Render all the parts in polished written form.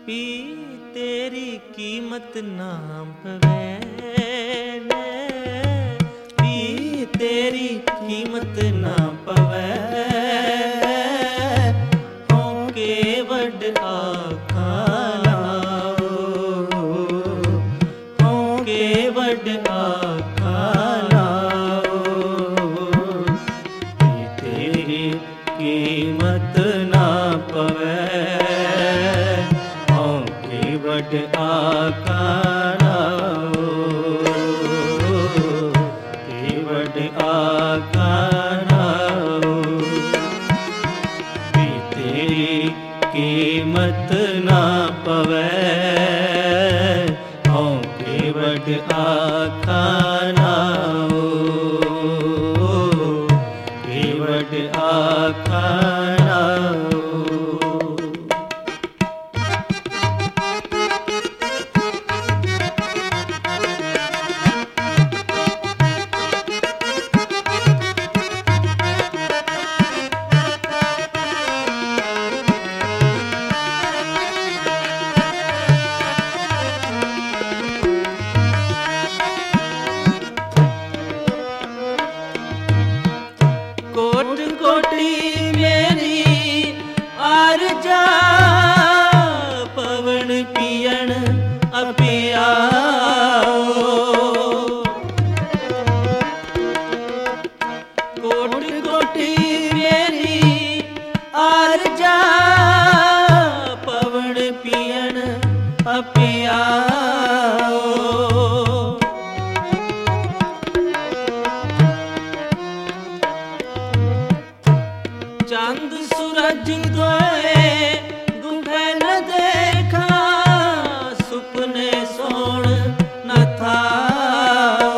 P तेरी कीमत ना पवे, पी तेरी कीमत ना पवे, होके वड आखा लाओ, होके वड आखा लाओ, पी तेरी कीमत ना पवे, वड आखा लाओ, वड आखा लाओ, पी तेरी कीमत ना पवे, वड आखा लाओ, वड आखा लाओ। कोट कोटी मेरी आरजा, पवन पियन अपियाओ, कोट कोटी मेरी आरजा, पवन पियन अपियाओ, चांद सूरज दोए गुफे न देखा, सुपने सोण न थाओ,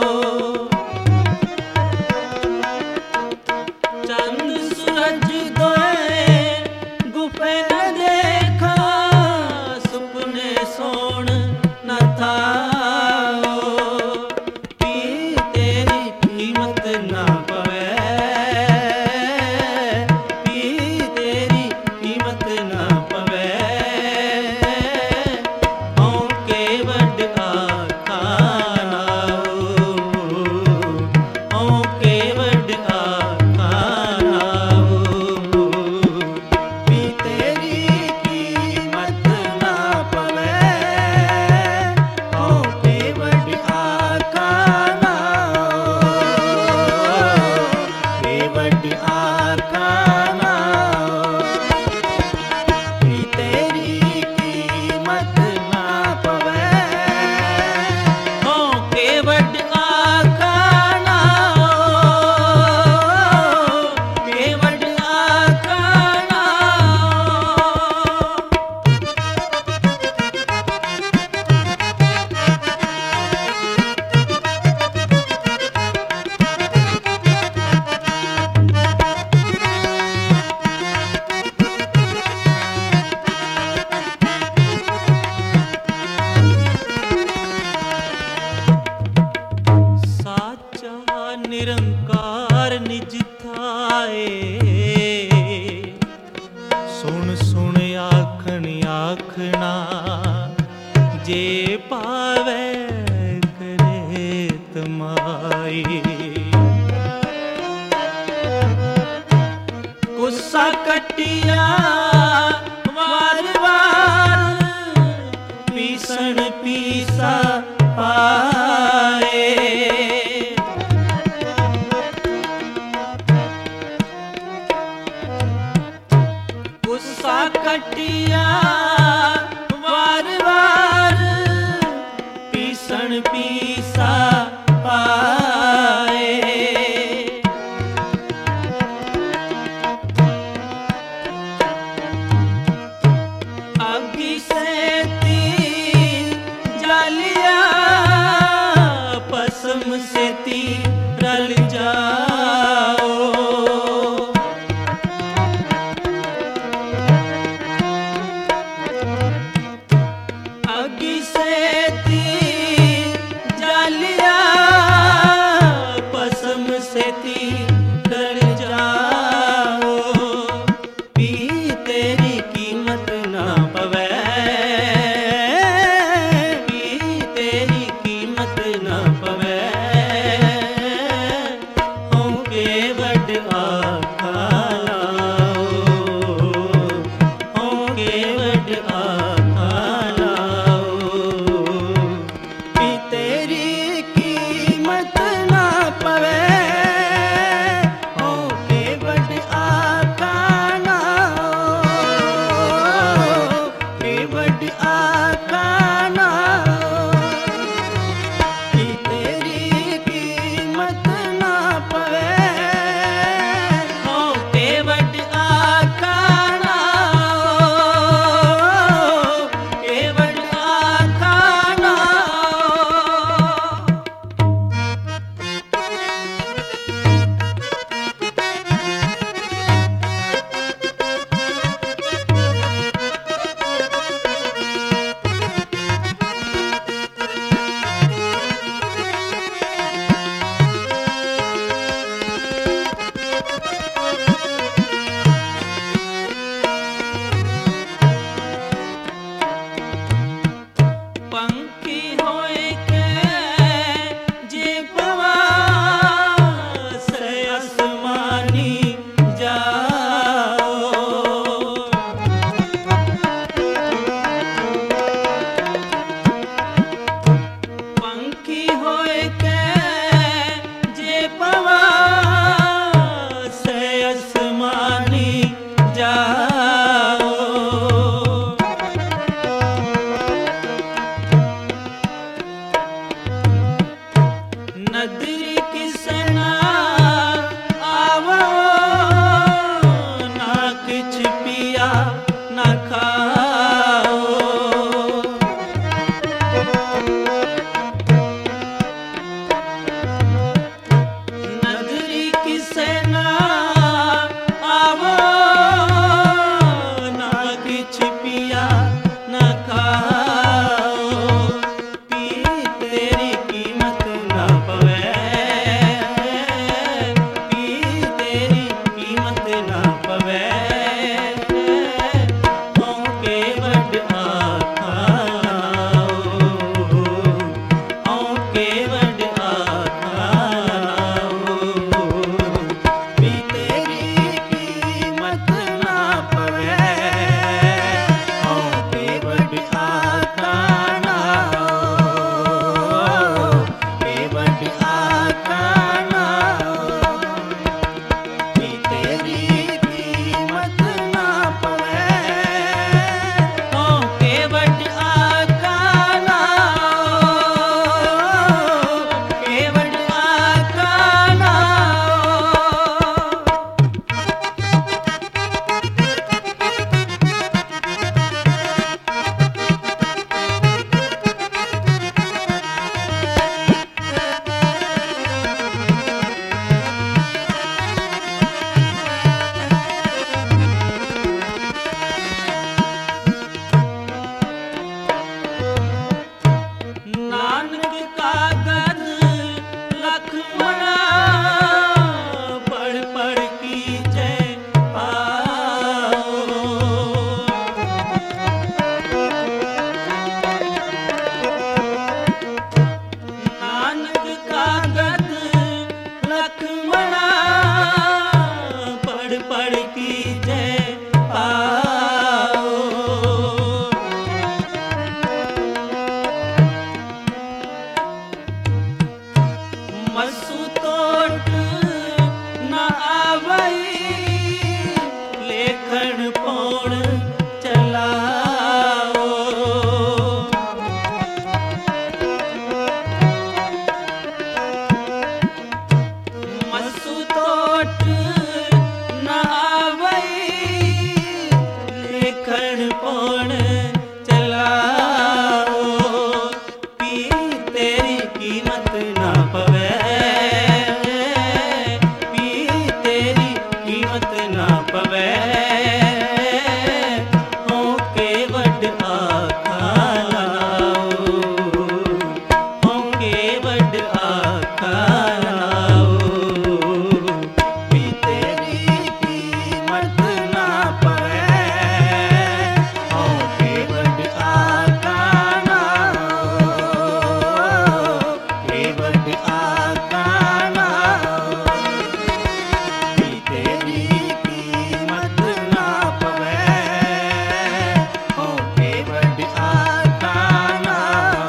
चांद सूरज दोए गुफे न देखा, सुपने सोण न थाओ, पी तेरी कीमत ना पवे, निरंकार निज थाए, सुन सुन आखन आखना, जे पावे करे तमाई, गुस्सा कटिया वार वार, पीसन पीसा पाए, गुस्सा कटिया वार वार, पीसन पीसा पाए, अग्गी से तीर जालिया, पसम से तीर रल जाओ, अग्गी से तीर जालिया, पसम से तीर रल जाओ, पी तेरी कीमत ना पवे, नदरी किसे ना आवो ना किछ पिया ना खाओ। नदरी किसे ना आवो ना किछ पिया ना खाओ। पी तेरी कीमत ना पवे, पी तेरी कीमत ना पवे। औके वड आखाओ, औके वड आखाओ। पी तेरी कीमत ना पवे, औके वड आखाना। के वड आखाना, पी तेरी कीमत ना पवे, औके वड आखाना। के वड आखाना। नानक का गद लखमणा पढ़ पढ़ की जय पाओ। नानक का गद लखमणा पढ़ पढ़ की जय पाओ। मसु तोट न आवई लेखन पौण चलाओ। मसु तोट न आवई लेखन पौण चलाओ। पी तेरी कीमत ना पवे, पी तेरी कीमत ना पवे। औके वड आखाओ, औके वड आखाओ। पी तेरी कीमत ना पवे, औके वड आखाना। के वड आखाना, पी तेरी कीमत ना पवे, औके वड आखाना।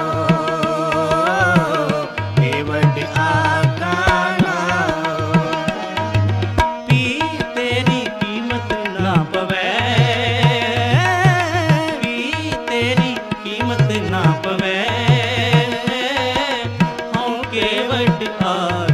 के वड आखाना, पी तेरी कीमत ना पवे, पी तेरी कीमत ना पवे। औके वड